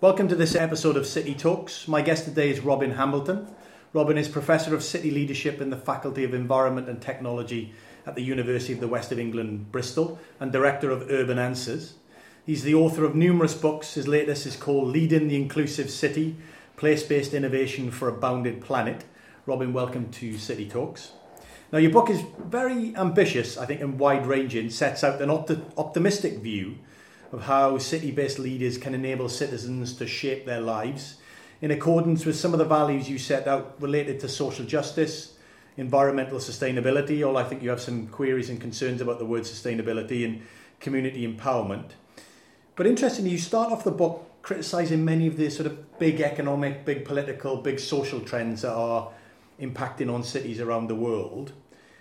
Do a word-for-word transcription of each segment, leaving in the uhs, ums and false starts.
Welcome to this episode of City Talks. My guest today is Robin Hambleton. Robin is Professor of City Leadership in the Faculty of Environment and Technology at the University of the West of England, Bristol, and Director of Urban Answers. He's the author of numerous books. His latest is called Leading the Inclusive City, Place-Based Innovation for a Bounded Planet. Robin, welcome to City Talks. Now, your book is very ambitious, I think, and wide-ranging, sets out an opt- optimistic view of how city-based leaders can enable citizens to shape their lives in accordance with some of the values you set out related to social justice, environmental sustainability, or I think you have some queries and concerns about the word sustainability, and community empowerment. But interestingly, you start off the book criticising many of the sort of big economic, big political, big social trends that are impacting on cities around the world.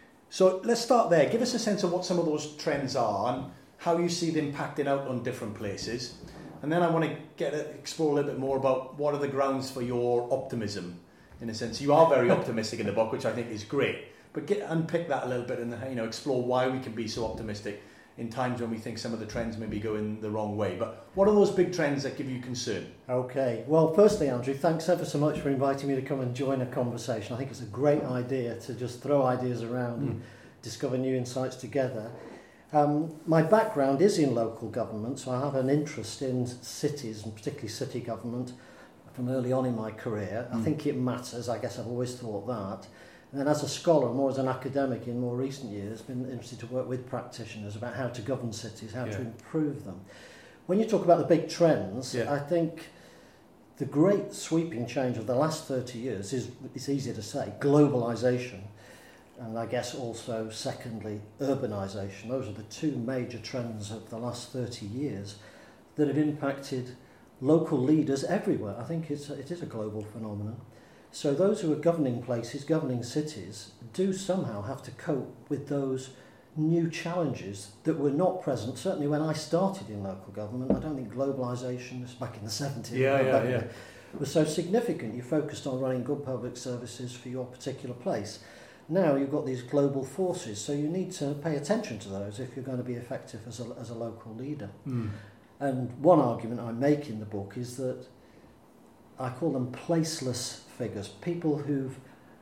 So let's start there. Give us a sense of what some of those trends are and how you see them impacting out on different places. And then I want to get a, explore a little bit more about what are the grounds for your optimism. In a sense, you are very optimistic in the book, which I think is great. But get unpick that a little bit and you know explore why we can be so optimistic in times when we think some of the trends may be going the wrong way. But what are those big trends that give you concern? Okay. Well, firstly, Andrew, thanks ever so much for inviting me to come and join a conversation. I think it's a great idea to just throw ideas around mm. and discover new insights together. Um, my background is in local government, so I have an interest in cities and particularly city government from early on in my career. Mm. I think it matters. I guess I've always thought that. And then as a scholar, more as an academic in more recent years, been interested to work with practitioners about how to govern cities, how yeah. to improve them. When you talk about the big trends, yeah. I think the great sweeping change of the last thirty years is, it's easier to say, globalisation. And I guess also, secondly, urbanisation. Those are the two major trends of the last thirty years that have impacted local leaders everywhere. I think it's a, it is a global phenomenon. So those who are governing places, governing cities, do somehow have to cope with those new challenges that were not present. Certainly when I started in local government, I don't think globalisation, was back in the seventies, yeah, yeah, yeah. was so significant. You focused on running good public services for your particular place. Now you've got these global forces, so you need to pay attention to those if you're going to be effective as a, as a local leader. Mm. And one argument I make in the book is that I call them placeless figures, people who've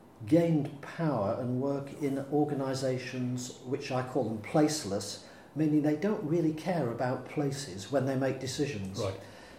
gained power and work in organisations which I call them placeless, meaning they don't really care about places when they make decisions. Right.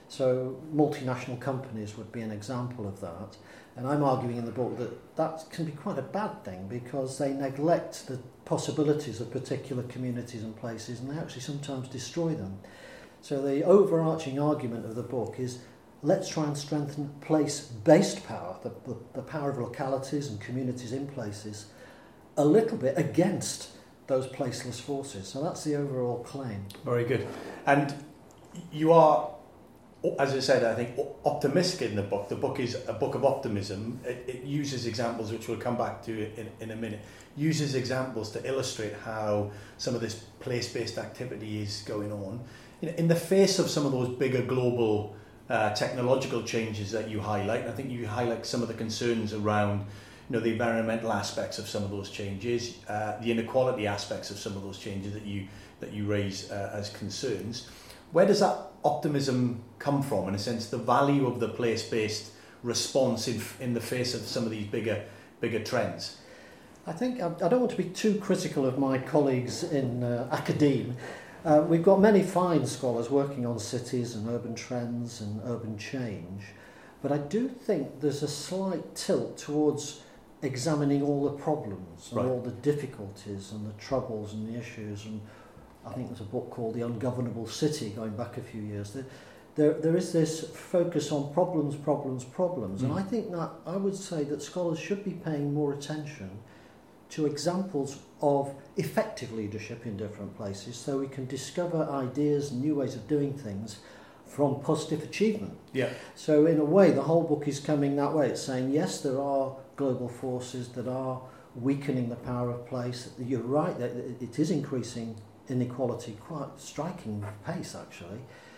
So multinational companies would be an example of that. And I'm arguing in the book that that can be quite a bad thing because they neglect the possibilities of particular communities and places, and they actually sometimes destroy them. So the overarching argument of the book is let's try and strengthen place-based power, the, the, the power of localities and communities in places, a little bit against those placeless forces. So that's the overall claim. Very good. And you are, as I said, I think optimistic in the book. The book is a book of optimism. It, it uses examples, which we'll come back to in, in a minute, uses examples to illustrate how some of this place-based activity is going on. You know, in the face of some of those bigger global uh, technological changes that you highlight, I think you highlight some of the concerns around you know, the environmental aspects of some of those changes, uh, the inequality aspects of some of those changes that you, that you raise uh, as concerns. Where does that optimism come from, in a sense, the value of the place-based response in, in the face of some of these bigger bigger trends? I think I, I don't want to be too critical of my colleagues in uh, academe. Uh, we've got many fine scholars working on cities and urban trends and urban change, but I do think there's a slight tilt towards examining all the problems and right. all the difficulties and the troubles and the issues. And I think there's a book called The Ungovernable City going back a few years. There, there, there is this focus on problems, problems, problems. Mm. And I think that I would say that scholars should be paying more attention to examples of effective leadership in different places so we can discover ideas and new ways of doing things from positive achievement. Yeah. So in a way, the whole book is coming that way. It's saying, yes, there are global forces that are weakening the power of place. You're right, that it is increasing inequality quite striking pace actually,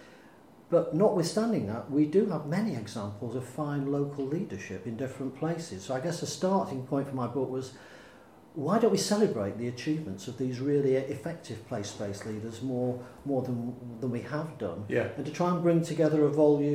but notwithstanding that, we do have many examples of fine local leadership in different places. So I guess the starting point for my book was, why don't we celebrate the achievements of these really effective place-based leaders more more than than we have done? Yeah. And to try and bring together a volume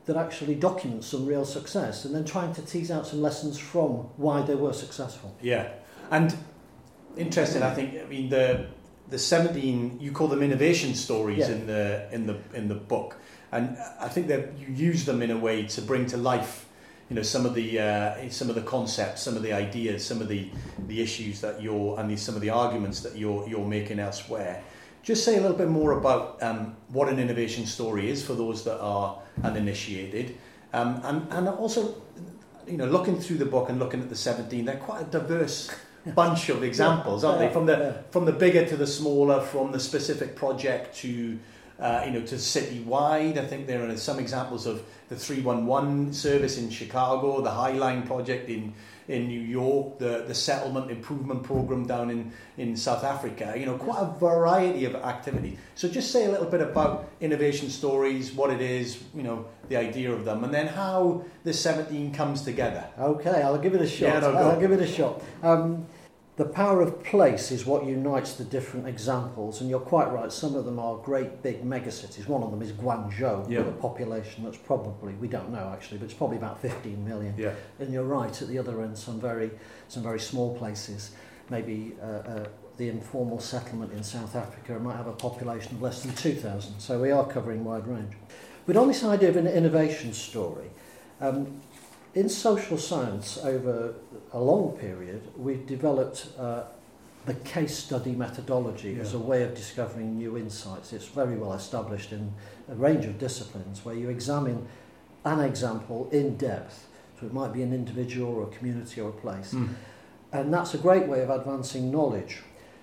that actually documents some real success, and then trying to tease out some lessons from why they were successful. Yeah, and interesting. I think. I mean the the seventeen. You call them innovation stories Yeah. in the in the in the book, and I think that you use them in a way to bring to life, you know, some of the uh, some of the concepts, some of the ideas, some of the, the issues that you're and the, some of the arguments that you're you're making elsewhere. Just say a little bit more about um, what an innovation story is for those that are uninitiated, um, and and also, you know, looking through the book and looking at the seventeen, they're quite a diverse bunch of examples, aren't Yeah, they? From the yeah. from the bigger to the smaller, from the specific project to uh, you know to citywide. I think there are some examples of the three one one service in Chicago, the High Line project in. in New York, the, the settlement improvement program down in, in South Africa, you know, quite a variety of activity. So just say a little bit about innovation stories, what it is, you know, the idea of them, and then how the seventeen comes together. Okay, I'll give it a shot. Yeah, no, go. I'll give it a shot. Um, the power of place is what unites the different examples, and you're quite right, some of them are great big megacities. One of them is Guangzhou, Yeah. with a population that's probably, we don't know actually, but it's probably about fifteen million. Yeah. And you're right, at the other end, some very, some very small places, maybe uh, uh, the informal settlement in South Africa might have a population of less than two thousand, so we are covering wide range. But on this idea of an innovation story, um, in social science, over a long period, we've developed uh, the case study methodology Yeah. as a way of discovering new insights. It's very well established in a range of disciplines where you examine an example in depth. So it might be an individual or a community or a place. Mm. And that's a great way of advancing knowledge.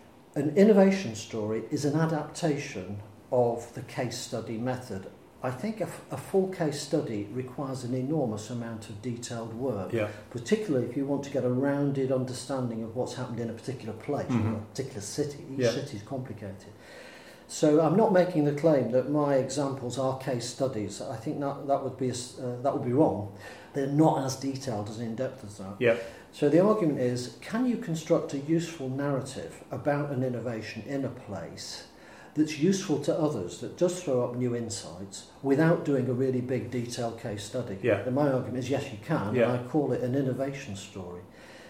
An innovation story is an adaptation of the case study method. I think a, f- a full case study requires an enormous amount of detailed work, Yeah. particularly if you want to get a rounded understanding of what's happened in a particular place, Mhm. or a particular city. Each Yeah. city is complicated. So I'm not making the claim that my examples are case studies. I think that, that, would, be a s uh, that would be wrong. They're not as detailed, as in-depth as that. Yeah. So the argument is, can you construct a useful narrative about an innovation in a place that's useful to others, that does throw up new insights, without doing a really big detailed case study? Yeah. And my argument is, yes, you can, Yeah. and I call it an innovation story.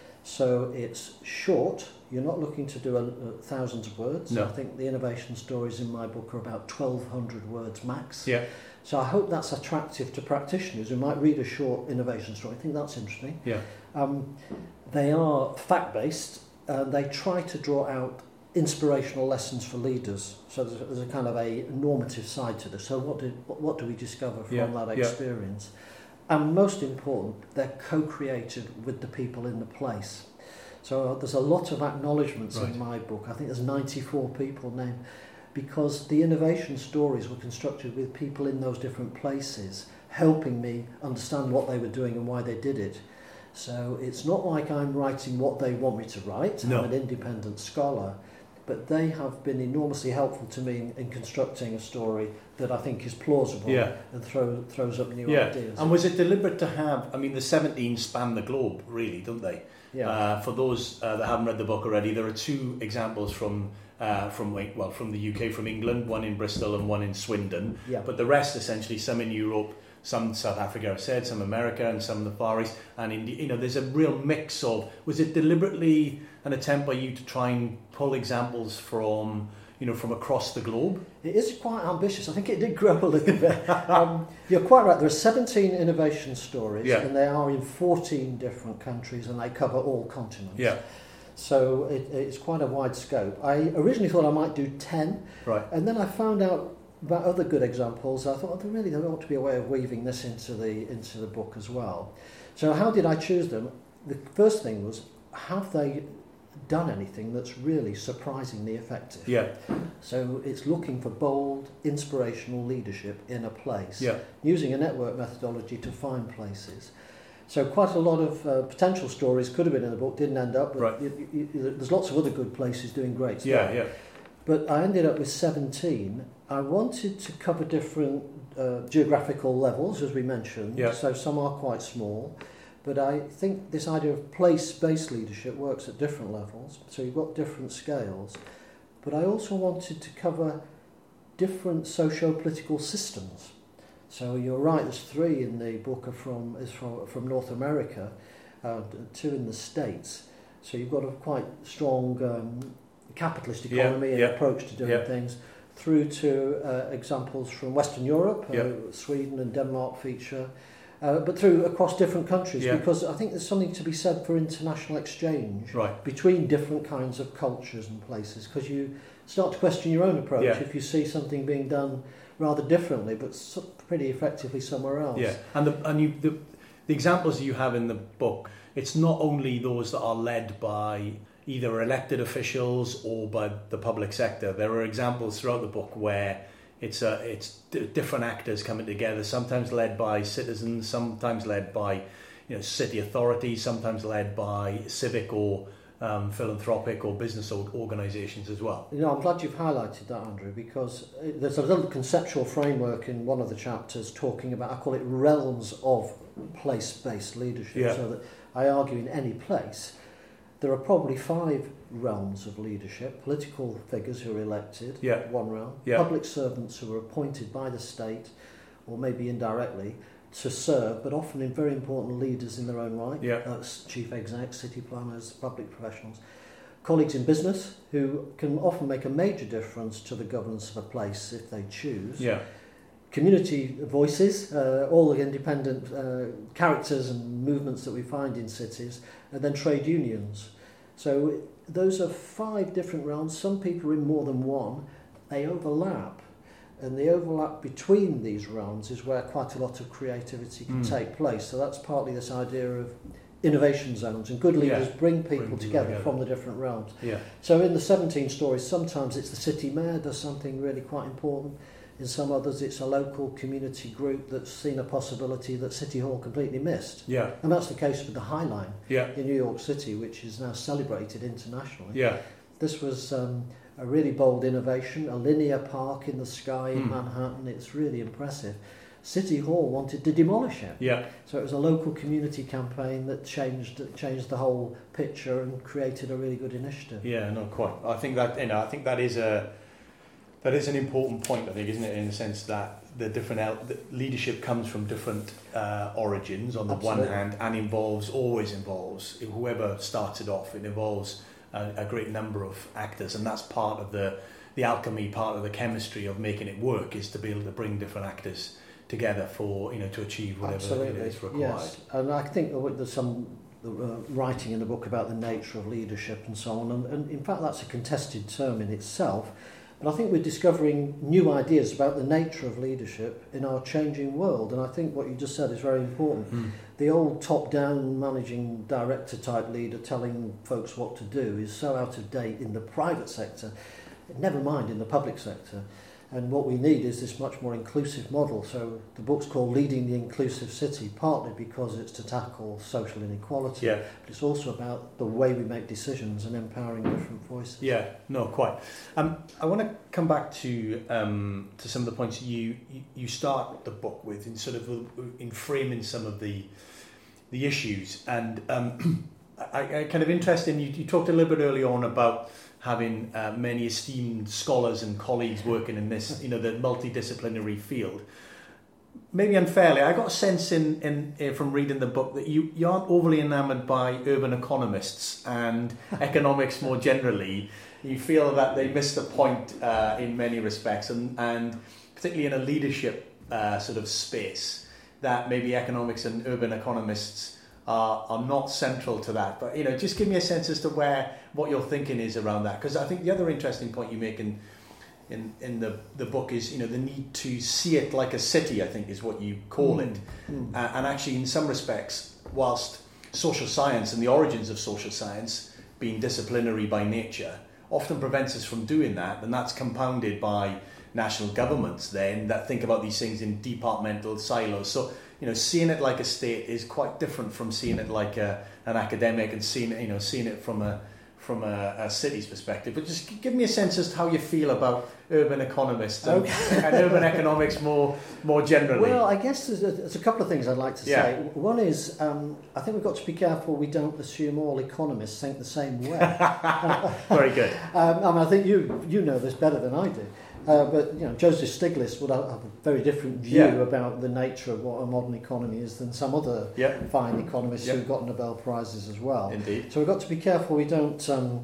So it's short, you're not looking to do a, a thousands of words. No. I think the innovation stories in my book are about twelve hundred words max. Yeah. So I hope that's attractive to practitioners who might read a short innovation story. I think that's interesting. Yeah. Um, they are fact-based, and they try to draw out inspirational lessons for leaders. So there's a, there's a kind of a normative side to this. So what did what, what do we discover from Yeah, that yeah. experience? And most important, they're co-created with the people in the place. So there's a lot of acknowledgements Right. in my book. I think there's ninety-four people named, because the innovation stories were constructed with people in those different places, helping me understand what they were doing and why they did it. So it's not like I'm writing what they want me to write. No. I'm an independent scholar, but they have been enormously helpful to me in, in constructing a story that I think is plausible Yeah. and throw, throws up new Yeah. ideas. And was it deliberate to have, I mean, the seventeen span the globe, really, don't they? yeah. Uh, for those uh, that haven't read the book already, there are two examples from uh, from well from the U K, from England, one in Bristol and one in Swindon. yeah. But the rest, essentially, some in Europe, some South Africa, I've said, some America, and some in the Far East, and India. You know, there's a real mix of. Was it deliberately an attempt by you to try and pull examples from, you know, from across the globe? It is quite ambitious. I think it did grow a little bit. um, you're quite right. There are seventeen innovation stories, Yeah. and they are in fourteen different countries, and they cover all continents. Yeah. So it, it's quite a wide scope. I originally thought I might do ten, Right. and then I found out about other good examples. I thought, oh, there really there ought to be a way of weaving this into the into the book as well. So how did I choose them? The first thing was, have they done anything that's really surprisingly effective? Yeah. So it's looking for bold, inspirational leadership in a place, Yeah. using a network methodology to find places. So quite a lot of uh, potential stories could have been in the book, didn't end up, but Right. you, you, you, there's lots of other good places doing great stuff. Yeah. Yeah. But I ended up with seventeen. I wanted to cover different uh, geographical levels, as we mentioned, Yeah. so some are quite small. But I think this idea of place-based leadership works at different levels, so you've got different scales. But I also wanted to cover different socio-political systems. So you're right, there's three in the book are from, is from, from North America, uh, two in the States. So you've got a quite strong um, capitalist economy yeah, and yeah, approach to doing yeah. things, through to uh, examples from Western Europe, uh, yeah. Sweden and Denmark feature, uh, but through across different countries, yeah. because I think there's something to be said for international exchange right. between different kinds of cultures and places, because you start to question your own approach yeah. if you see something being done rather differently, but so pretty effectively somewhere else. Yeah, and the and you the, the examples you have in the book, it's not only those that are led by either elected officials or by the public sector. There are examples throughout the book where it's a it's d- different actors coming together, sometimes led by citizens, sometimes led by you know city authorities, sometimes led by civic or Um, philanthropic or business organisations as well. You know, I'm glad you've highlighted that, Andrew, because there's a little conceptual framework in one of the chapters talking about, I call it realms of place-based leadership. Yeah. So that I argue in any place, there are probably five realms of leadership: political figures who are elected, yeah. one realm, yeah. public servants who are appointed by the state, or maybe indirectly, to serve, but often in very important leaders in their own right, yeah. uh, chief execs, city planners, public professionals, colleagues in business who can often make a major difference to the governance of a place if they choose, yeah. community voices, uh, all the independent uh, characters and movements that we find in cities, and then trade unions. So those are five different realms. Some people are in more than one. They overlap. And the overlap between these realms is where quite a lot of creativity can mm. take place. So that's partly this idea of innovation zones. And good leaders yeah. bring people bring together, together from the different realms. Yeah. So in the seventeen stories, sometimes it's the city mayor does something really quite important. In some others, it's a local community group that's seen a possibility that City Hall completely missed. Yeah. And that's the case with the High Line yeah. in New York City, which is now celebrated internationally. Yeah. This was um, a really bold innovation, a linear park in the sky in mm. Manhattan. It's really impressive. City Hall wanted to demolish it. Yeah. So it was a local community campaign that changed changed the whole picture and created a really good initiative. Yeah, no, quite. I think that you know, I think that is a that is an important point. I think, isn't it, in the sense that the different el- the leadership comes from different uh, origins on the Absolutely. one hand, and involves always involves whoever started off. It involves a, a great number of actors, and that's part of the the alchemy, part of the chemistry of making it work, is to be able to bring different actors together for you know to achieve whatever Absolutely. it is required. Yes, and I think there's some uh, writing in the book about the nature of leadership and so on, and, and in fact that's a contested term in itself. But I think we're discovering new ideas about the nature of leadership in our changing world, and I think what you just said is very important. Mm. The old top-down managing director type leader telling folks what to do is so out of date in the private sector, never mind in the public sector. And what we need is this much more inclusive model. So the book's called Leading the Inclusive City, partly because it's to tackle social inequality, Yeah. but it's also about the way we make decisions and empowering different voices. Yeah, no, quite. Um, I want to come back to um, to some of the points you, you you start the book with, in sort of in framing some of the the issues, and um, I, I kind of interested in you. You talked a little bit earlier on about having uh, many esteemed scholars and colleagues working in this, you know, the multidisciplinary field. Maybe unfairly, I got a sense in, in, in from reading the book that you, you aren't overly enamoured by urban economists and economics more generally. You feel that they missed the point uh, in many respects, and, and particularly in a leadership uh, sort of space, that maybe economics and urban economists are, are not central to that. But, you know, just give me a sense as to where, what your thinking is around that. Because I think the other interesting point you make in in, in the, the book is, you know, the need to see it like a city, I think is what you call Mm. it. Mm. Uh, and actually, in some respects, whilst social science and the origins of social science being disciplinary by nature often prevents us from doing that, and that's compounded by national governments then that think about these things in departmental silos. So, you know, seeing it like a state is quite different from seeing it like a, an academic and seeing it, you know, seeing it from a from a, a city's perspective. But just give me a sense as to how you feel about urban economists and, Okay. and urban economics more more generally. Well, I guess there's a, there's a couple of things I'd like to Yeah. say. One is, um, I think we've got to be careful we don't assume all economists think the same way. Very good. Um, I mean, I think you you know this better than I do. Uh, but you know, Joseph Stiglitz would have a very different view Yeah. about the nature of what a modern economy is than some other Yeah. fine economists Yeah. who've got Nobel Prizes as well. Indeed. So we've got to be careful we don't um,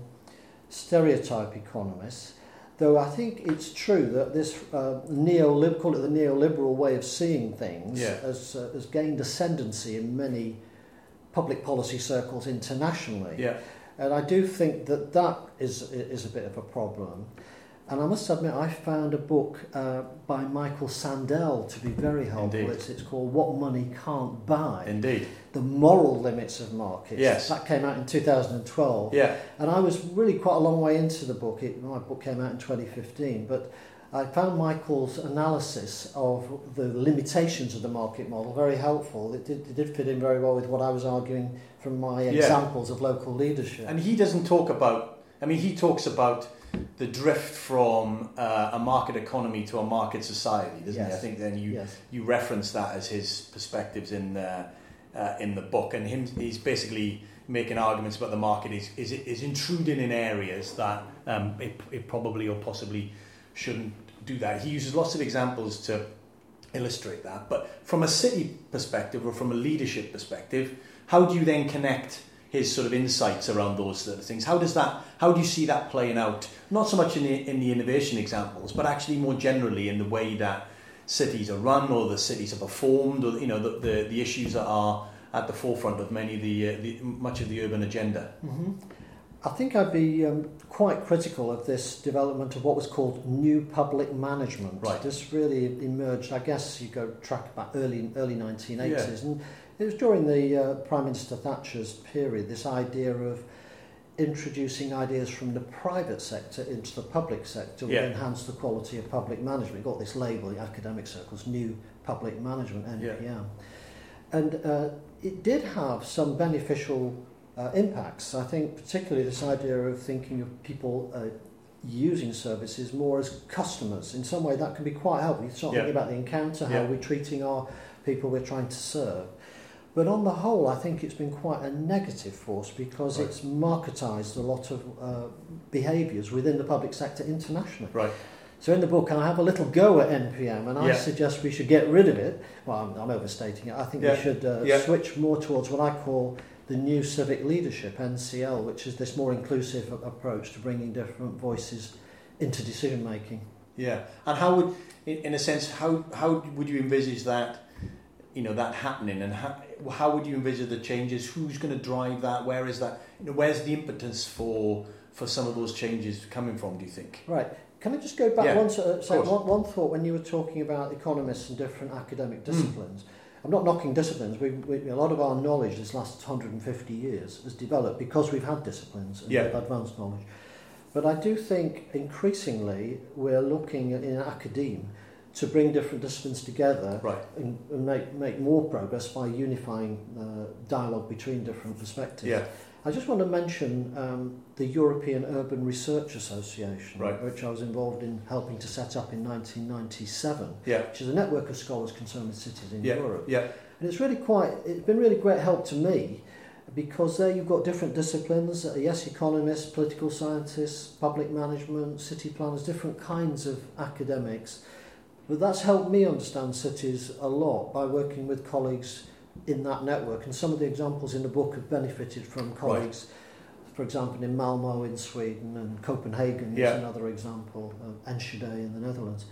stereotype economists. Though I think it's true that this uh, neoliberal, call it the neoliberal way of seeing things, Yeah. has, uh, has gained ascendancy in many public policy circles internationally. Yeah. And I do think that that is is a bit of a problem. And I must admit, I found a book uh, by Michael Sandel to be very helpful. Indeed. It's, it's called What Money Can't Buy. Indeed. The Moral Limits of Markets. Yes. That came out in two thousand twelve. Yeah. And I was really quite a long way into the book. It, my book came out in twenty fifteen. But I found Michael's analysis of the limitations of the market model very helpful. It did, it did fit in very well with what I was arguing from my Yeah. examples of local leadership. And he doesn't talk about, I mean, he talks about the drift from uh, a market economy to a market society, doesn't Yes. he? I think then you Yes. you reference that as his perspectives in uh, uh, in the book, and him he's basically making arguments about the market is is, is intruding in areas that um, it, it probably or possibly shouldn't do that. He uses lots of examples to illustrate that, but from a city perspective or from a leadership perspective, how do you then connect his sort of insights around those sort of things? How does that? How do you see that playing out? Not so much in the in the innovation examples, but actually more generally in the way that cities are run or the cities are performed, or you know the the, the issues that are at the forefront of many of the, uh, the much of the urban agenda. Mm-hmm. I think I'd be um, quite critical of this development of what was called new public management. Right. This really emerged, I guess you go track back early early nineteen eighties, Yeah. and it was during the uh, Prime Minister Thatcher's period, this idea of introducing ideas from the private sector into the public sector would Yeah. enhance the quality of public management. It got this label in academic circles, New Public Management, N P M. Yeah. And uh, it did have some beneficial uh, impacts. I think particularly this idea of thinking of people uh, using services more as customers. In some way that can be quite helpful. You start Yeah. thinking about the encounter, how Yeah. we're treating our people we're trying to serve. But on the whole, I think it's been quite a negative force because Right. it's marketised a lot of uh, behaviours within the public sector internationally. Right. So in the book, I have a little go at N P M, and I Yeah. suggest we should get rid of it. Well, I'm, I'm overstating it. I think Yeah. we should uh, Yeah. switch more towards what I call the new civic leadership, N C L, which is this more inclusive a- approach to bringing different voices into decision making. Yeah. And how would, in, in a sense, how how would you envisage that? You know, that happening, and how, how would you envisage the changes? Who's going to drive that? Where is that? You know, where's the impetus for for some of those changes coming from? Do you think? Right. Can I just go back Yeah, one, to, uh, say course. one, one thought when you were talking about economists and different academic Hmm. disciplines? I'm not knocking disciplines. We, we, a lot of our knowledge this last one hundred fifty years has developed because we've had disciplines and Yeah. we've advanced knowledge. But I do think increasingly we're looking at, in academe to bring different disciplines together Right. and, and make, make more progress by unifying uh, dialogue between different perspectives. Yeah. I just want to mention um, the European Urban Research Association, Right. which I was involved in helping to set up in nineteen ninety-seven, Yeah. which is a network of scholars concerned with cities in Yeah. Europe. Yeah. And it's really quite, it's been really great help to me because there you've got different disciplines, uh, yes, economists, political scientists, public management, city planners, different kinds of academics. But that's helped me understand cities a lot by working with colleagues in that network, and some of the examples in the book have benefited from colleagues, for example in Malmo in Sweden and Copenhagen Yeah. is another example, uh, Enschede in the Netherlands.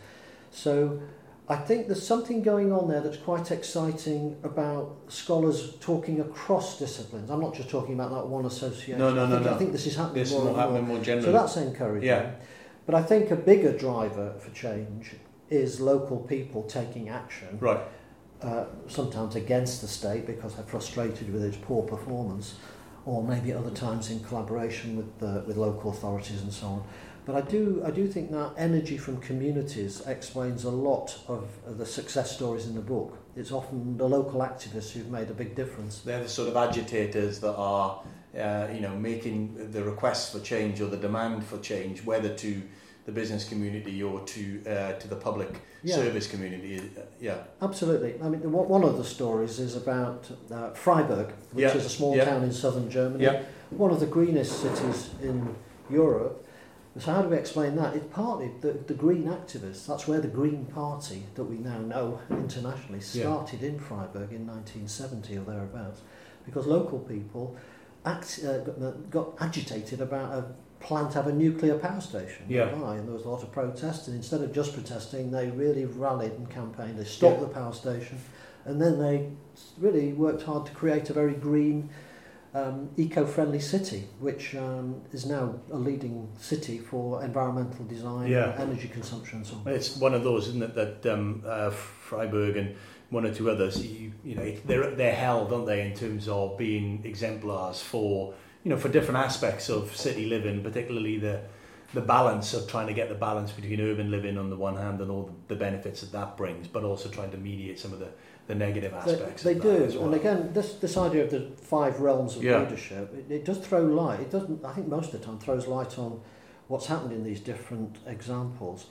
So I think there's something going on there that's quite exciting about scholars talking across disciplines. I'm not just talking about that one association. No, no, I no, think, no. I think this is happening This more will and happen more. more generally. So that's encouraging. Yeah. But I think a bigger driver for change is local people taking action. Right. Uh, sometimes against the state because they're frustrated with its poor performance, or maybe at other times in collaboration with uh, with local authorities and so on. But I do I do think that energy from communities explains a lot of, of the success stories in the book. It's often the local activists who've made a big difference. They're the sort of agitators that are, uh, you know, making the requests for change or the demand for change, whether to the business community or to uh, to the public Yeah. service community. Uh, yeah. Absolutely. I mean, the, one of the stories is about uh, Freiburg, which Yeah. is a small Yeah. town in southern Germany, Yeah. one of the greenest cities in Europe. So how do we explain that? It's partly the, the Green activists. That's where the Green Party that we now know internationally started yeah. in Freiburg in nineteen seventy or thereabouts, because local people act, uh, got, got agitated about a plan to have a nuclear power station yeah. nearby, and there was a lot of protest, and instead of just protesting, they really rallied and campaigned. They stopped yeah. the power station, and then they really worked hard to create a very green, Um, eco-friendly city, which um, is now a leading city for environmental design, yeah. energy consumption and so on. It's one of those, isn't it, that um, uh, Freiburg and one or two others, you, you know, they're, they're held, aren't they, in terms of being exemplars for, you know, for different aspects of city living, particularly the the balance of trying to get the balance between urban living on the one hand and all the benefits that that brings, but also trying to mediate some of the the negative aspects. They, they of do, that as well. And again, this this idea of the five realms of yeah. leadership, it, it does throw light. It doesn't. I think most of the time throws light on what's happened in these different examples.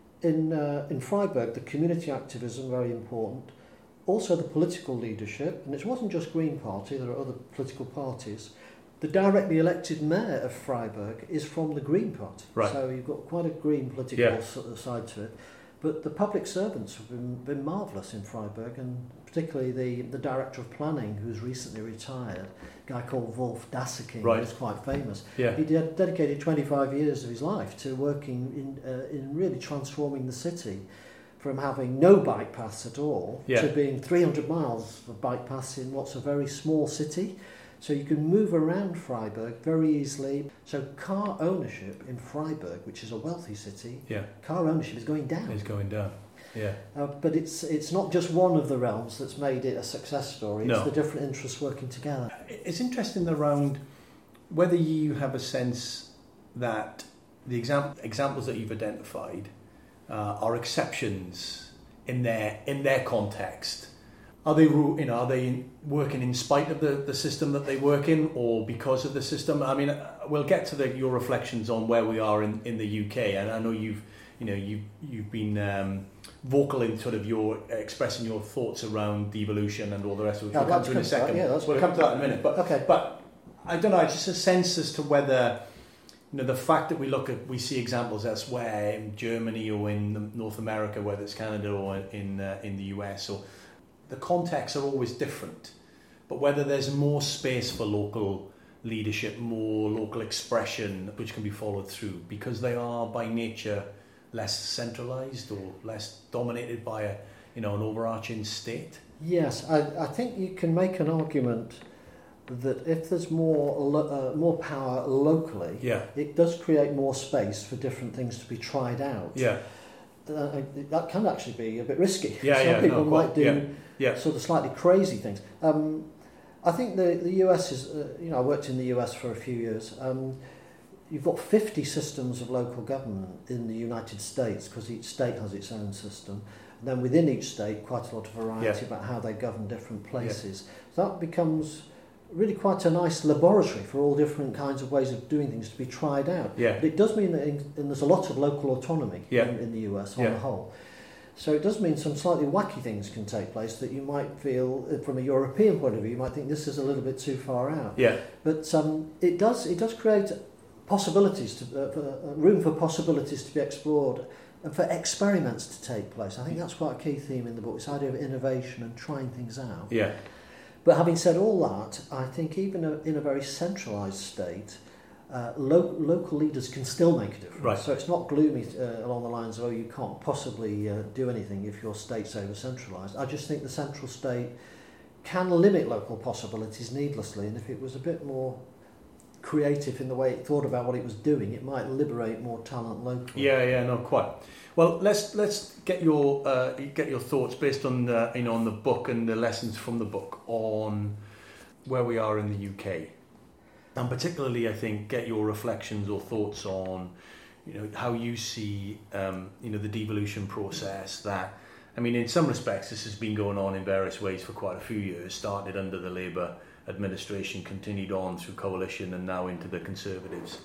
In uh, in Freiburg, the community activism very important. Also, the political leadership, and it wasn't just Green Party. There are other political parties. The directly elected mayor of Freiburg is from the Green Party, right. so you've got quite a green political yeah. side to it. But the public servants have been, been marvellous in Freiburg, and particularly the, the director of planning, who's recently retired, a guy called Wolf Dasseking, right. who's quite famous. Yeah. He ded- dedicated twenty-five years of his life to working in uh, in really transforming the city, from having no bike paths at all yeah. to being three hundred miles of bike paths in what's a very small city. So you can move around Freiburg very easily. So car ownership in Freiburg, which is a wealthy city, yeah. car ownership is going down. It's going down, yeah. Uh, but it's it's not just one of the realms that's made it a success story. It's no. the different interests working together. It's interesting around whether you have a sense that the exam- examples that you've identified uh, are exceptions in their in their context. Are they, you know, are they working in spite of the, the system that they work in, or because of the system? I mean, we'll get to the, your reflections on where we are in, in the U K, and I know you've, you know, you you've been um, vocal in sort of your expressing your thoughts around devolution and all the rest of it. We'll yeah, come to it in a second. That, yeah, that's we'll good. come to that in a minute. But okay. but I don't know. It's just a sense as to whether, you know, the fact that we look at, we see examples elsewhere in Germany or in North America, whether it's Canada or in uh, in the U S, or the contexts are always different, but whether there's more space for local leadership, more local expression, which can be followed through, because they are by nature less centralised or less dominated by a, you know, an overarching state. Yes, I, I think you can make an argument that if there's more lo- uh, more power locally, yeah. it does create more space for different things to be tried out. Yeah. Uh, that can actually be a bit risky. Yeah, Some yeah, people no, might do yeah, yeah. sort of slightly crazy things. Um, I think the, the U S is, uh, you know, I worked in the U S for a few years. Um, you've got fifty systems of local government in the United States, because each state has its own system. And then within each state, quite a lot of variety yeah. about how they govern different places. Yeah. So that becomes really quite a nice laboratory for all different kinds of ways of doing things to be tried out. Yeah. But it does mean that in, and there's a lot of local autonomy yeah. in, in the U S on yeah. the whole. So it does mean some slightly wacky things can take place that you might feel, from a European point of view, you might think this is a little bit too far out. Yeah. But um, it does it does create possibilities, to, uh, for, uh, room for possibilities to be explored and for experiments to take place. I think that's quite a key theme in the book, this idea of innovation and trying things out. Yeah. But having said all that, I think even in a very centralised state, uh, lo- local leaders can still make a difference. Right. So it's not gloomy uh, along the lines of, oh, you can't possibly uh, do anything if your state's over-centralised. I just think the central state can limit local possibilities needlessly, and if it was a bit more creative in the way it thought about what it was doing, it might liberate more talent locally. Yeah, yeah, no, quite. Well, let's let's get your uh, get your thoughts based on the, you know, on the book and the lessons from the book on where we are in the U K, and particularly, I think, get your reflections or thoughts on, you know, how you see um, you know, the devolution process. That, I mean, in some respects, this has been going on in various ways for quite a few years. Started under the Labour administration, continued on through coalition, and now into the Conservatives.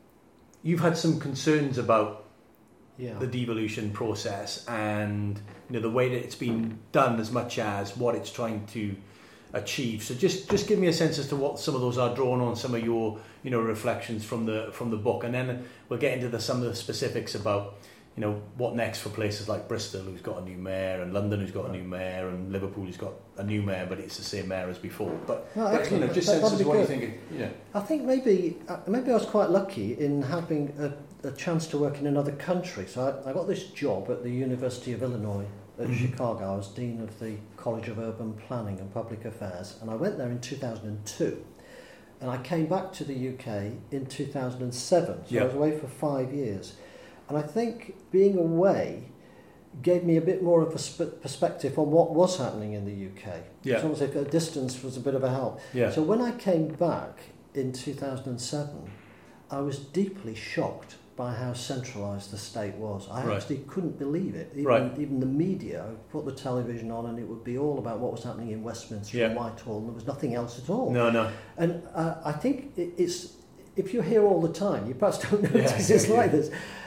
You've had some concerns about yeah. the devolution process and, you know, the way that it's been done, as much as what it's trying to achieve. So just just give me a sense as to what some of those are, drawn on some of your you know reflections from the from the book, and then we'll get into the, some of the specifics about you know what next for places like Bristol, who's got a new mayor, and London, who's got a new mayor, and Liverpool, who's got a new mayor, but it's the same mayor as before. But, no, but you know, just that, sense as to what good. you think. Yeah, I think maybe uh, maybe I was quite lucky in having a, a chance to work in another country. So I, I got this job at the University of Illinois at mm-hmm. Chicago. I was Dean of the College of Urban Planning and Public Affairs, and I went there in two thousand two. And I came back to the U K in two thousand seven, so yeah. I was away for five years. And I think being away gave me a bit more of a sp- perspective on what was happening in the U K. Yeah. It's almost like a distance was a bit of a help. Yeah. So when I came back in two thousand seven, I was deeply shocked by how centralised the state was. I right. actually couldn't believe it. Even, right. even the media, I put the television on and it would be all about what was happening in Westminster yeah. and Whitehall, and there was nothing else at all. No, no. And uh, I think it, it's, if you're here all the time, you perhaps don't notice yeah, it's yeah, like yeah. this.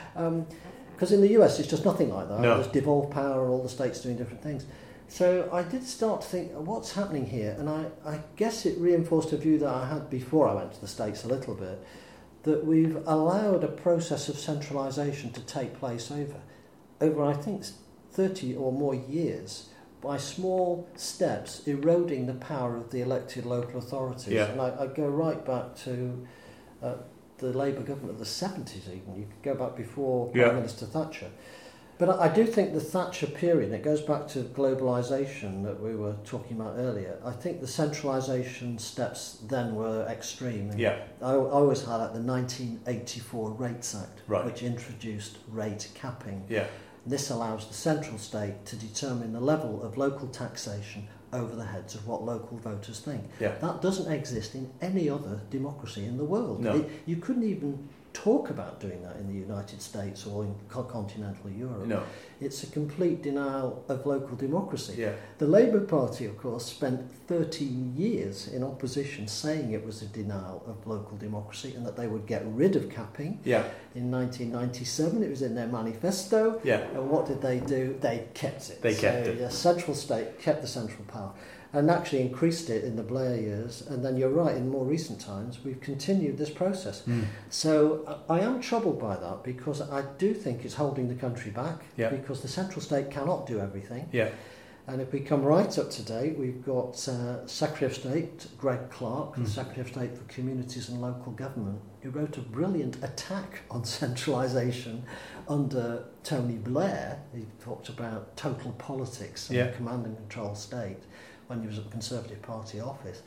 Because um, in the U S it's just nothing like that. No. There's devolved power, all the states doing different things. So I did start to think, what's happening here? And I, I guess it reinforced a view that I had before I went to the States a little bit, that we've allowed a process of centralisation to take place over, over I think, thirty or more years, by small steps eroding the power of the elected local authorities. Yeah. And I, I go right back to uh, the Labour government of the seventies even. You could go back before yeah. Prime Minister Thatcher. But I, I do think the Thatcher period, it goes back to globalisation that we were talking about earlier. I think the centralisation steps then were extreme. And yeah. I, I always highlight the nineteen eighty-four Rates Act, right. which introduced rate capping. Yeah. This allows the central state to determine the level of local taxation over the heads of what local voters think. Yeah. That doesn't exist in any other democracy in the world. No. It, you couldn't even talk about doing that in the United States or in continental Europe. No. It's a complete denial of local democracy. Yeah. The Labour Party, of course, spent thirteen years in opposition saying it was a denial of local democracy and that they would get rid of capping. Yeah. In nineteen ninety-seven, it was in their manifesto. Yeah. And what did they do? They kept it. They kept so it. The central state kept the central power and actually increased it in the Blair years. And then you're right, in more recent times, we've continued this process. Mm. So I am troubled by that because I do think it's holding the country back yeah. because the central state cannot do everything. Yeah. And if we come right up to date, we've got uh, Secretary of State Greg Clark, mm. the Secretary of State for Communities and Local Government, who wrote a brilliant attack on centralisation under Tony Blair. He talked about total politics and yeah. command and control state when he was at the Conservative Party office.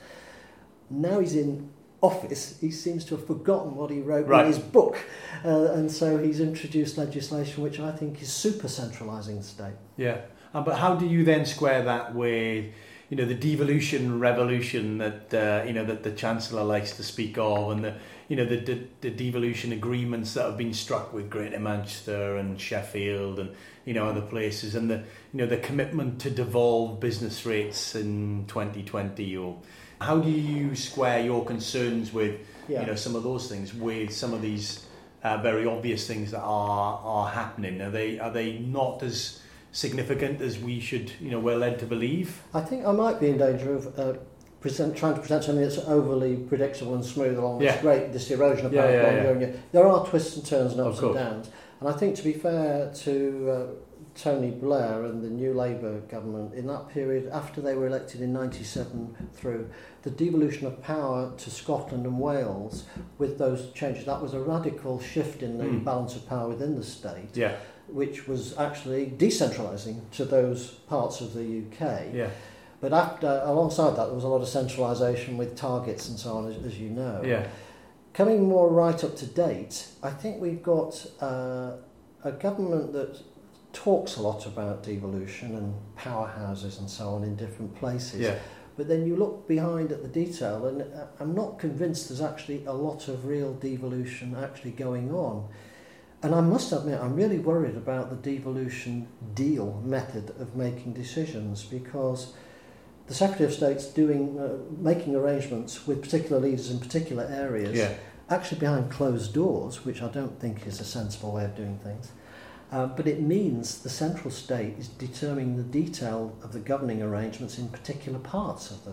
Now he's in office, he seems to have forgotten what he wrote right. in his book. Uh, and so he's introduced legislation which I think is super centralising the state. Yeah. Um, but how do you then square that with, you know, the devolution revolution that uh, you know that the Chancellor likes to speak of, and the you know the, the the devolution agreements that have been struck with Greater Manchester and Sheffield and you know other places, and the you know the commitment to devolve business rates in twenty twenty? Or how do you square your concerns with yeah. you know some of those things with some of these uh, very obvious things that are are happening? Are they are they not as significant as we should, you know, we're led to believe? I think I might be in danger of uh, present, trying to present something that's overly predictable and smooth along yeah. this great, this erosion of yeah, power. Yeah, yeah. Going, there are twists and turns and ups and downs. And I think, to be fair to uh, Tony Blair and the new Labour government, in that period, after they were elected in ninety-seven through, the devolution of power to Scotland and Wales with those changes, that was a radical shift in the mm. balance of power within the state. Yeah. Which was actually decentralising to those parts of the U K. Yeah. But after, alongside that, there was a lot of centralisation with targets and so on, as, as you know. Yeah. Coming more right up to date, I think we've got uh, a government that talks a lot about devolution and powerhouses and so on in different places. Yeah. But then you look behind at the detail, and I'm not convinced there's actually a lot of real devolution actually going on. And I must admit, I'm really worried about the devolution deal method of making decisions, because the Secretary of State's doing, uh, making arrangements with particular leaders in particular areas, yeah. actually behind closed doors, which I don't think is a sensible way of doing things. Uh, but it means the central state is determining the detail of the governing arrangements in particular parts of the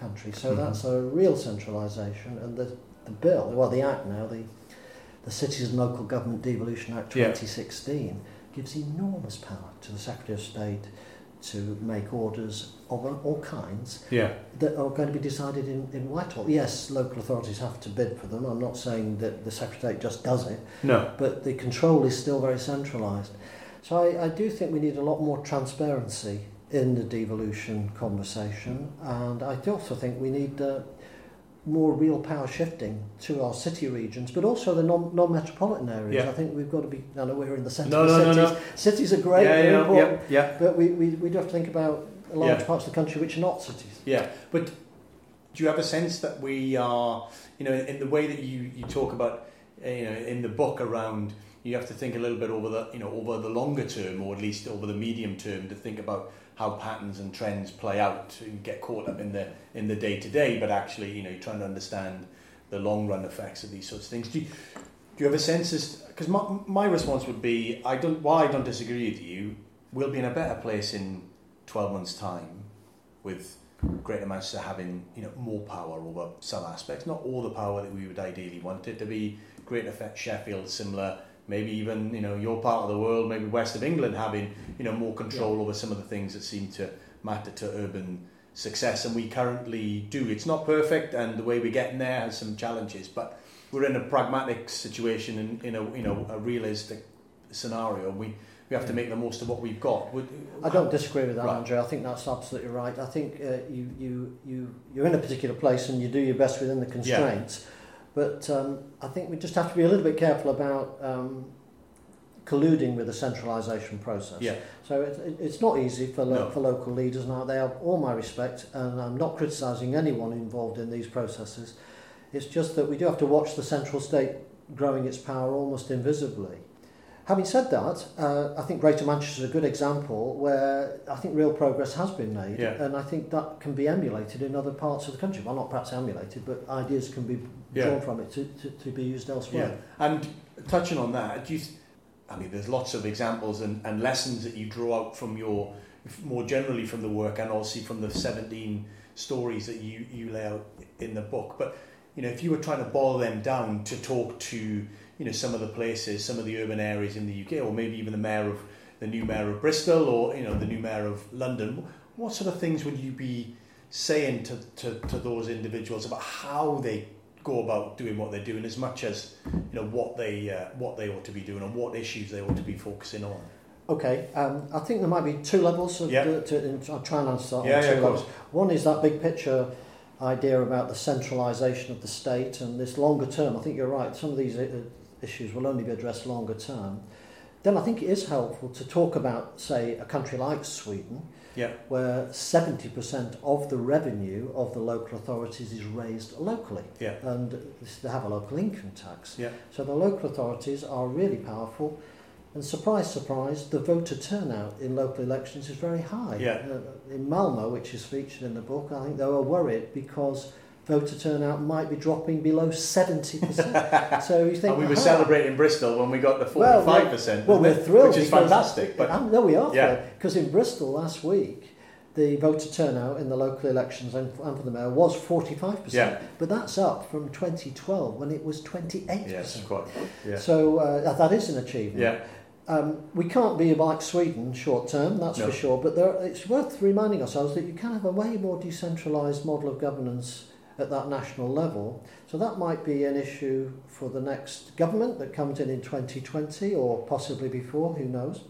country. So Mm-hmm. that's a real centralisation. And the, the bill, well, the Act now, the, the Cities and Local Government Devolution Act twenty sixteen, yeah. gives enormous power to the Secretary of State to make orders of all kinds yeah. that are going to be decided in, in Whitehall. Yes, local authorities have to bid for them. I'm not saying that the Secretary of State just does it, no. but the control is still very centralised. So I, I do think we need a lot more transparency in the devolution conversation, and I also think we need uh, more real power shifting to our city regions, but also the non, non-metropolitan areas. Yeah. I think we've got to be, I know we're in the centre no, of no, cities. No, no. Cities are great, yeah, they're yeah, important, yeah, yeah. but we, we, we do have to think about large yeah. parts of the country which are not cities. Yeah, but do you have a sense that we are, you know, in the way that you, you talk about, you know, in the book around, you have to think a little bit over the, you know, over the longer term, or at least over the medium term, to think about how patterns and trends play out. You get caught up in the in the day to day, but actually, you know, you're trying to understand the long run effects of these sorts of things. Do you, do you have a sense as, because my, my response would be, I don't, while I don't disagree with you, we'll be in a better place in twelve months' time with Greater Manchester having, you know, more power over some aspects, not all the power that we would ideally want it to be. Greater Sheffield, similar. Maybe even, you know, your part of the world, maybe west of England, having, you know, more control yeah. over some of the things that seem to matter to urban success, and we currently do. It's not perfect, and the way we're getting there has some challenges, but we're in a pragmatic situation, in, in a, you know, a realistic scenario. We we have to make the most of what we've got. Would, I don't disagree with that, right. Andrew. I think that's absolutely right. I think uh, you you you you're in a particular place and you do your best within the constraints. Yeah. But um, I think we just have to be a little bit careful about um, colluding with the centralisation process. Yeah. So it, it, it's not easy for lo- no. for local leaders, and they have all my respect, and I'm not criticising anyone involved in these processes. It's just that we do have to watch the central state growing its power almost invisibly. Having said that, uh, I think Greater Manchester is a good example where I think real progress has been made, yeah. and I think that can be emulated in other parts of the country. Well, not perhaps emulated, but ideas can be yeah. drawn from it to, to, to be used elsewhere. Yeah. And touching on that, do you th- I mean, there's lots of examples and, and lessons that you draw out from your, more generally from the work, and also from the seventeen stories that you, you lay out in the book. But, you know, if you were trying to boil them down to talk to, you know, some of the places, some of the urban areas in the U K, or maybe even the mayor of the new mayor of Bristol, or, you know, the new mayor of London, what sort of things would you be saying to, to, to those individuals about how they go about doing what they're doing, as much as, you know, what they uh, what they ought to be doing and what issues they ought to be focusing on? Okay, um, I think there might be two levels. Of yeah. the, to, I'll try and answer that yeah, on two yeah, levels. One is that big picture idea about the centralisation of the state, and this longer term. I think you're right. Some of these issues will only be addressed longer term. Then I think it is helpful to talk about, say, a country like Sweden, yeah. where seventy percent of the revenue of the local authorities is raised locally. Yeah. And they have a local income tax. Yeah. So the local authorities are really powerful. And surprise, surprise, the voter turnout in local elections is very high. Yeah. Uh, in Malmo, which is featured in the book, I think they were worried because voter turnout might be dropping below seventy percent. So you think, and we were aha. celebrating Bristol when we got the forty-five percent. Well, we're, well, we're thrilled, which is fantastic. But um, no, we are yeah. thrilled, because in Bristol last week, the voter turnout in the local elections and, and for the mayor was forty-five percent. Yeah. But that's up from twenty twelve when it was twenty-eight percent. Yes, quite. Yeah. So uh, that is an achievement. Yeah. Um, we can't be like Sweden short term, that's no. for sure, but there, it's worth reminding ourselves that you can have a way more decentralised model of governance at that national level. So that might be an issue for the next government that comes in in twenty twenty or possibly before, who knows.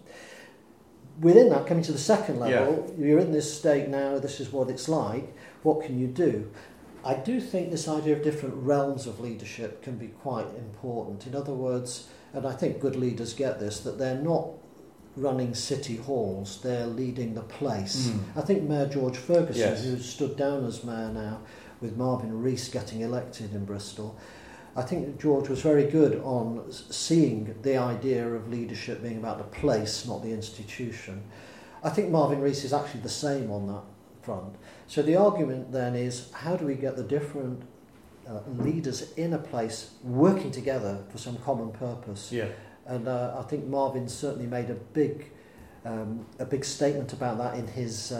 Within that, coming to the second level, yeah. you're in this state now, this is what it's like, what can you do? I do think this idea of different realms of leadership can be quite important. In other words, and I think good leaders get this, that they're not running city halls, they're leading the place. Mm. I think Mayor George Ferguson, yes. who's stood down as mayor now, with Marvin Rees getting elected in Bristol, I think George was very good on seeing the idea of leadership being about the place, not the institution. I think Marvin Rees is actually the same on that front. So the argument then is, how do we get the different uh, leaders in a place working together for some common purpose? Yeah. And uh, I think Marvin certainly made a big, um, a big statement about that in his uh,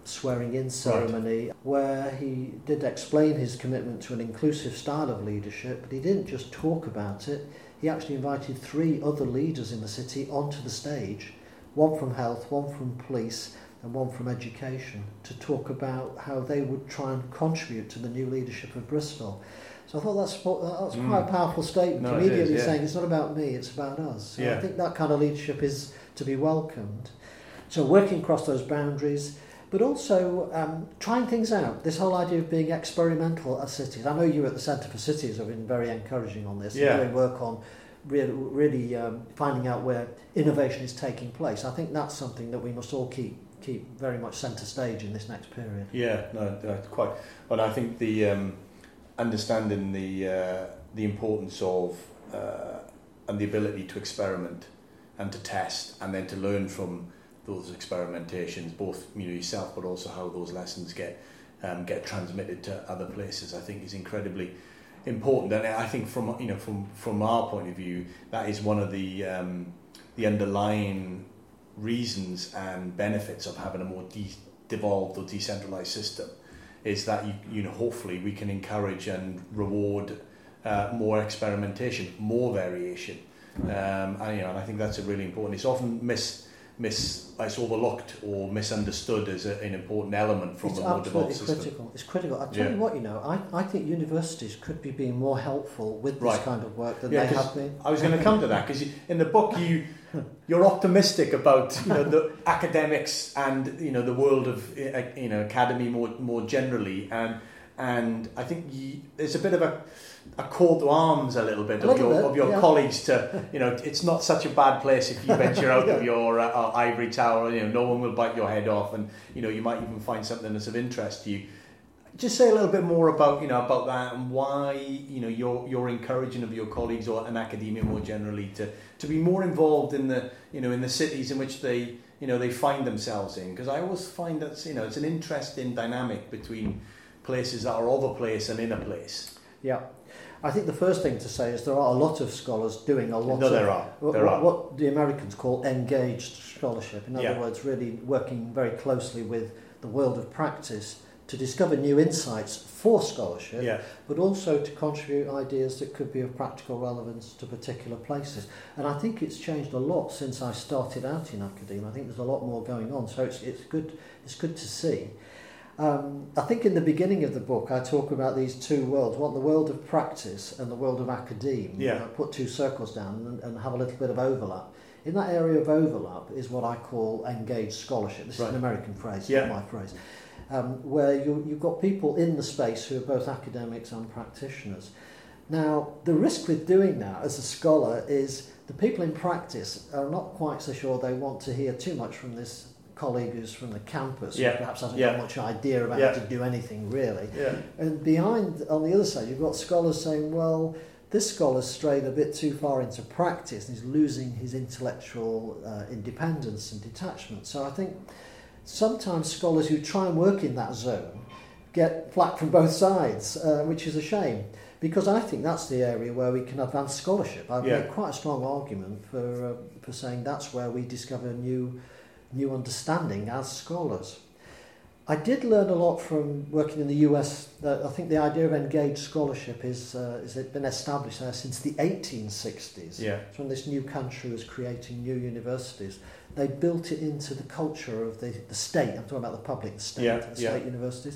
swearing-in ceremony, right, where he did explain his commitment to an inclusive style of leadership, but he didn't just talk about it. He actually invited three other leaders in the city onto the stage, one from health, one from police, and one from education, to talk about how they would try and contribute to the new leadership of Bristol. So I thought that's that's mm. quite a powerful statement, no, immediately it is, yeah. saying it's not about me, it's about us. So yeah. I think that kind of leadership is to be welcomed. So working across those boundaries, but also um, trying things out. This whole idea of being experimental at cities. I know you at the Centre for Cities have been very encouraging on this. Yeah. Doing work on really, really um, finding out where innovation is taking place. I think that's something that we must all keep keep very much centre stage in this next period. Yeah, no, uh, quite. And I think the um, understanding the uh, the importance of uh, and the ability to experiment and to test and then to learn from those experimentations, both you know yourself, but also how those lessons get um, get transmitted to other places, I think is incredibly important. And I think from you know from from our point of view, that is one of the um, the underlying reasons and benefits of having a more de- devolved or decentralized system, is that you you know hopefully we can encourage and reward uh, more experimentation, more variation, um, and you know and I think that's a really important. It's often mis mis it's overlooked or misunderstood as a, an important element from it's a more devolved system. It's critical. It's critical. I tell yeah. you what, you know, I, I think universities could be being more helpful with this right. kind of work than yeah, they have been. I was going to come to that because in the book you you're optimistic about you know the academics and you know the world of you know academy more more generally, and and I think you, there's a bit of a a call to arms a little bit a of little your bit, of your yeah. colleagues to you know it's not such a bad place if you venture out yeah. of your uh, uh, ivory tower. You know no one will bite your head off, and you know you might even find something that's of interest to you. Just say a little bit more about you know about that and why you know you're you're encouraging of your colleagues or an academia more generally to to be more involved in the you know in the cities in which they you know they find themselves in, because I always find that you know it's an interesting dynamic between places that are of a place and in a place. Yeah. I think the first thing to say is there are a lot of scholars doing a lot no, of there are. There what, are. what the Americans call engaged scholarship. In other yeah. words, really working very closely with the world of practice to discover new insights for scholarship, yeah. but also to contribute ideas that could be of practical relevance to particular places. And I think it's changed a lot since I started out in academia. I think there's a lot more going on, so it's it's good it's good to see. Um, I think in the beginning of the book I talk about these two worlds, one the world of practice and the world of academia. Yeah. I put two circles down and, and have a little bit of overlap. In that area of overlap is what I call engaged scholarship. This right. is an American phrase, yeah. not my phrase. Um, where you, you've got people in the space who are both academics and practitioners. Now, the risk with doing that as a scholar is the people in practice are not quite so sure they want to hear too much from this colleague who's from the campus yeah. who perhaps hasn't yeah. got much idea about yeah. how to do anything really. Yeah. And behind, on the other side, you've got scholars saying, well, this scholar's strayed a bit too far into practice and he's losing his intellectual uh, independence and detachment. So I think sometimes scholars who try and work in that zone get flack from both sides, uh, which is a shame, because I think that's the area where we can advance scholarship. I've yeah. made quite a strong argument for uh, for saying that's where we discover new new understanding as scholars. I did learn a lot from working in the U S. Uh, I think the idea of engaged scholarship is uh, is been established there since the eighteen sixties. Yeah. So when this new country was creating new universities, they built it into the culture of the, the state. I'm talking about the public, the state, yeah. the state yeah. universities.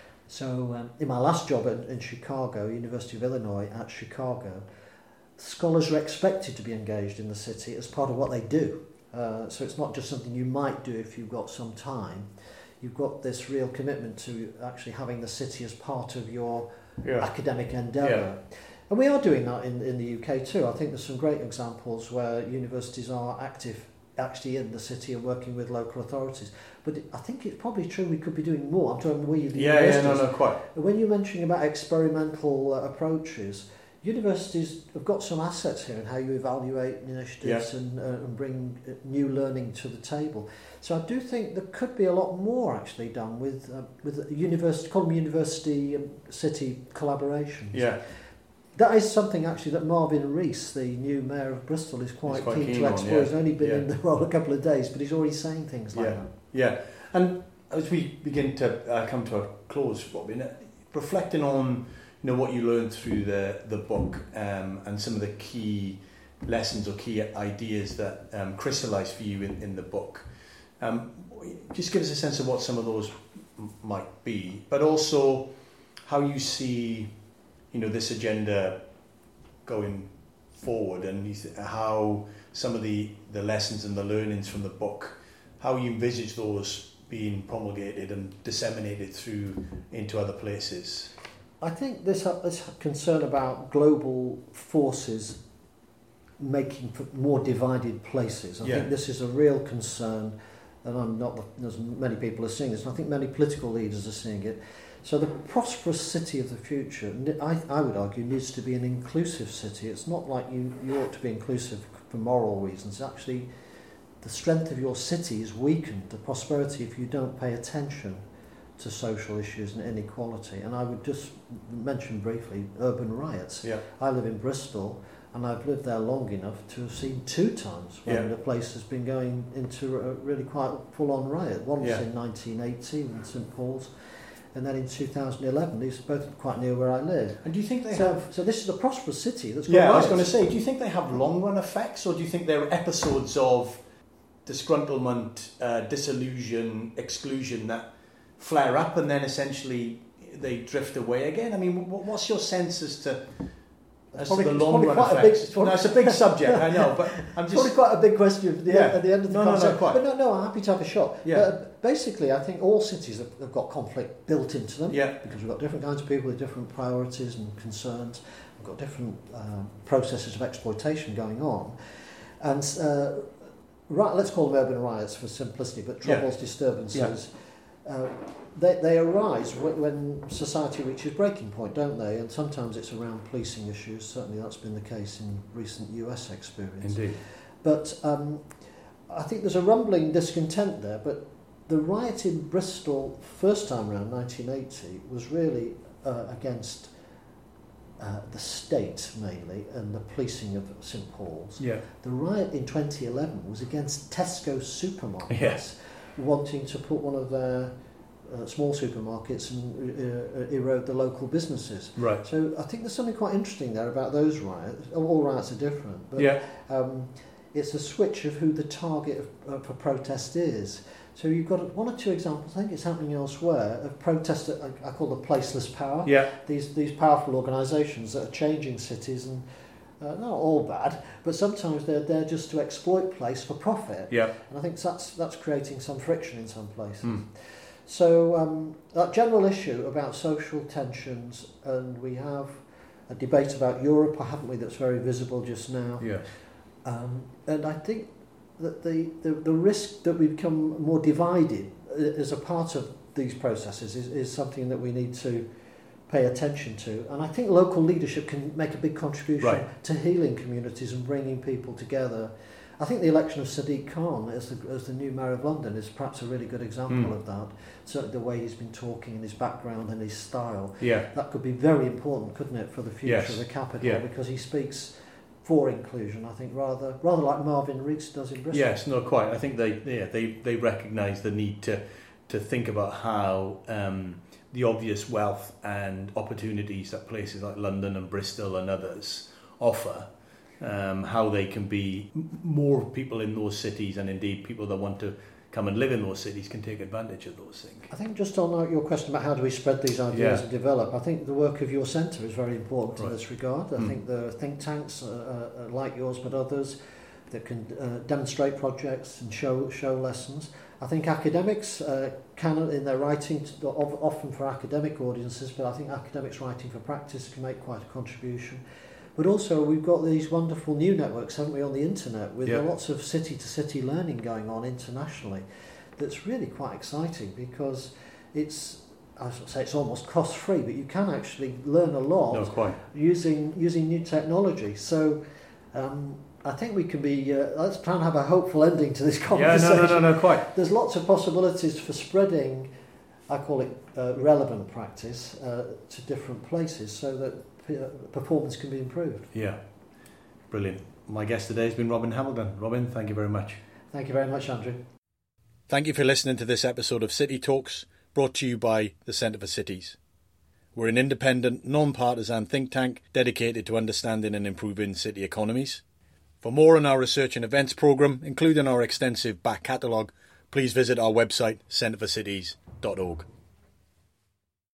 So um, in my last job in, in Chicago, University of Illinois at Chicago, scholars are expected to be engaged in the city as part of what they do. Uh, so it's not just something you might do if you've got some time. You've got this real commitment to actually having the city as part of your yeah. academic endeavour. Yeah. And we are doing that in, in the U K too. I think there's some great examples where universities are active actually in the city and working with local authorities. But I think it's probably true we could be doing more. I'm talking we the yeah, universities. yeah, no, no, quite. When you're mentioning about experimental uh, approaches, universities have got some assets here in how you evaluate initiatives yeah. and, uh, and bring new learning to the table. So I do think there could be a lot more actually done with uh, with university, call them university um, city collaborations. Yeah. That is something actually that Marvin Rees, the new mayor of Bristol, is quite, quite keen, keen to on, explore. yeah. He's only been yeah. in the role a couple of days, but he's already saying things like yeah. that. Yeah, and as we begin to uh, come to a close, Robin, reflecting on you know what you learned through the the book um, and some of the key lessons or key ideas that um, crystallised for you in, in the book. Um, just give us a sense of what some of those m- might be, but also how you see, you know, this agenda going forward, and you th- how some of the, the lessons and the learnings from the book, how you envisage those being promulgated and disseminated through into other places. I think this, uh, this concern about global forces making more divided places. I yeah. think this is a real concern, and I'm not the, as many people are seeing this, and I think many political leaders are seeing it. So the prosperous city of the future, I, I would argue, needs to be an inclusive city. It's not like you, you ought to be inclusive for moral reasons. Actually, the strength of your city is weakened, the prosperity, if you don't pay attention to social issues and inequality. And I would just mention briefly urban riots. Yeah. I live in Bristol, and I've lived there long enough to have seen two times when yeah. the place has been going into a really quite full-on riot. One was yeah. in nineteen eighty in St Paul's, and then in two thousand eleven. These are both quite near where I live. And do you think they so, have... So this is a prosperous city that's got Yeah, riots. I was going to say, do you think they have long-run effects, or do you think they're episodes of disgruntlement, uh, disillusion, exclusion that flare up and then essentially they drift away again? I mean, what's your sense as to... As probably, to the long run effects. Big, it's probably, no, it's a big subject, I know, but I'm just... Probably quite a big question at the, yeah. end, at the end of the no, conversation. No, no, quite. But no, no, I'm happy to have a shot. Yeah. But basically, I think all cities have, have got conflict built into them. Yeah. Because we've got different kinds of people with different priorities and concerns. We've got different um, processes of exploitation going on. And uh, right, let's call them urban riots for simplicity, but troubles, yeah. disturbances... Yeah. Uh, They, they arise when society reaches breaking point, don't they? And sometimes it's around policing issues. Certainly that's been the case in recent U S experience. Indeed. But um, I think there's a rumbling discontent there. But the riot in Bristol first time around, nineteen eighty, was really uh, against uh, the state mainly and the policing of St Paul's. Yeah. The riot in twenty eleven was against Tesco supermarkets yes. wanting to put one of their Uh, small supermarkets and uh, erode the local businesses. Right. So I think there's something quite interesting there about those riots. All riots are different, but yeah. um, it's a switch of who the target of, uh, for protest is. So you've got one or two examples, I think it's happening elsewhere, of protests that I, I call the placeless power. Yeah. These, these powerful organisations that are changing cities, and uh, not all bad, but sometimes they're there just to exploit place for profit. Yeah. And I think that's, that's creating some friction in some places. Mm. So um, that general issue about social tensions, and we have a debate about Europe, haven't we, that's very visible just now. Yeah. Um, and I think that the, the, the risk that we become more divided as a part of these processes is, is something that we need to pay attention to. And I think local leadership can make a big contribution right. to healing communities and bringing people together. I think the election of Sadiq Khan as the, as the new Mayor of London is perhaps a really good example mm. of that. Certainly the way he's been talking and his background and his style. Yeah. That could be very important, couldn't it, for the future yes. of the capital, yeah. because he speaks for inclusion, I think, rather rather like Marvin Rees does in Bristol. Yes, no, quite. I think they yeah, they, they recognise the need to, to think about how um, the obvious wealth and opportunities that places like London and Bristol and others offer, Um, how they can be more people in those cities, and indeed people that want to come and live in those cities can take advantage of those things. I think just on your question about how do we spread these ideas yeah. and develop, I think the work of your centre is very important right. in this regard. I mm. think the think tanks uh, uh, like yours but others that can uh, demonstrate projects and show show lessons. I think academics uh, can, in their writing, often for academic audiences, but I think academics writing for practice can make quite a contribution. But also we've got these wonderful new networks, haven't we, on the internet, with yeah. lots of city-to-city learning going on internationally. That's really quite exciting because it's, I would say it's almost cost-free, but you can actually learn a lot no, quite. using using new technology. So um, I think we can be, uh, let's try and have a hopeful ending to this conversation. Yeah, no, no, no, no, quite. There's lots of possibilities for spreading, I call it uh, relevant practice, uh, to different places so that performance can be improved. Yeah, brilliant. My guest today has been Robin Hambleton. Robin, thank you very much. Thank you very much, Andrew. Thank you for listening to this episode of City Talks, brought to you by the Centre for Cities. We're an independent, non-partisan think tank dedicated to understanding and improving city economies. For more on our research and events programme, including our extensive back catalogue, please visit our website, centre for cities dot org.